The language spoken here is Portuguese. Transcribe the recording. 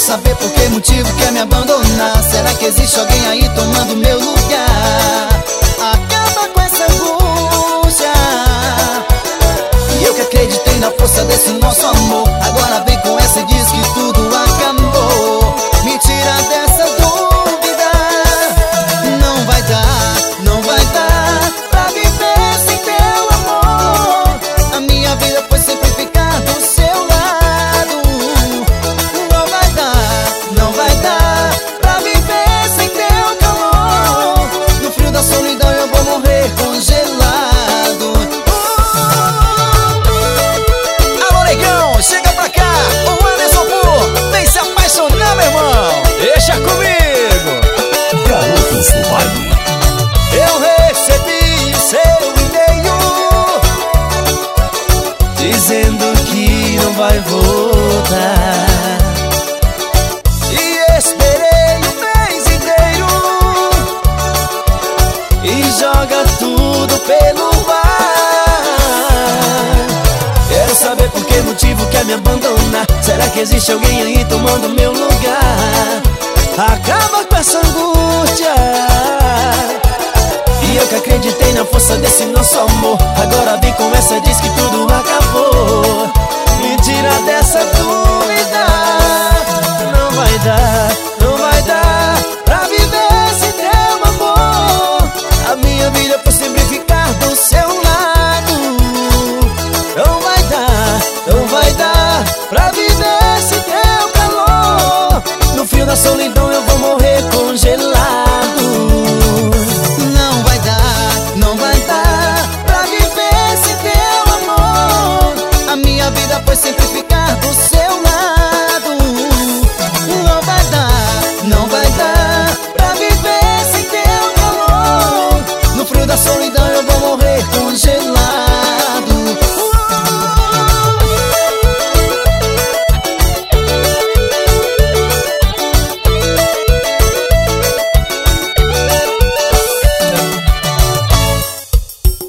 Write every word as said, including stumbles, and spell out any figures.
saber por que motivo quer me abandonar. Será que existe alguém aí tomando meu lugar? Acaba com essa angústia. E eu que acreditei na força desse nosso amor, agora vem com essa e diz que tudo acabou. Me tira dessa dúvida. Não vai dar, não vai dar pra viver sem teu amor. A minha vida foi sempre ficar do seu lado. Não vai dar, não vai dar pra viver sem teu calor. No frio da solidão eu vou morrer congelado. Alô, negão, chega pra cá. O Anderson Pur, vem se apaixonar, meu irmão. Deixa comigo. Garotos do Baile. Eu recebi o seu e-mail dizendo que não vai voltar, e esperei o mês inteiro e joga tudo pelo ar. Quero saber por que motivo quer me abandonar. Será que existe alguém aí tomando meu lugar? Acaba com essa angústia. E eu que acreditei na força desse nosso amor, agora vem com essa, diz que tudo acabou. Me tira dessa dúvida. Não vai dar, não vai dar pra viver sem teu amor. A minha vida foi sempre ficar do seu lado. Não vai dar, não vai dar pra viver sem teu calor. No frio da solidão eu vou morrer congelado. Não vai dar, não vai dar pra viver sem teu amor. A minha vida foi sempre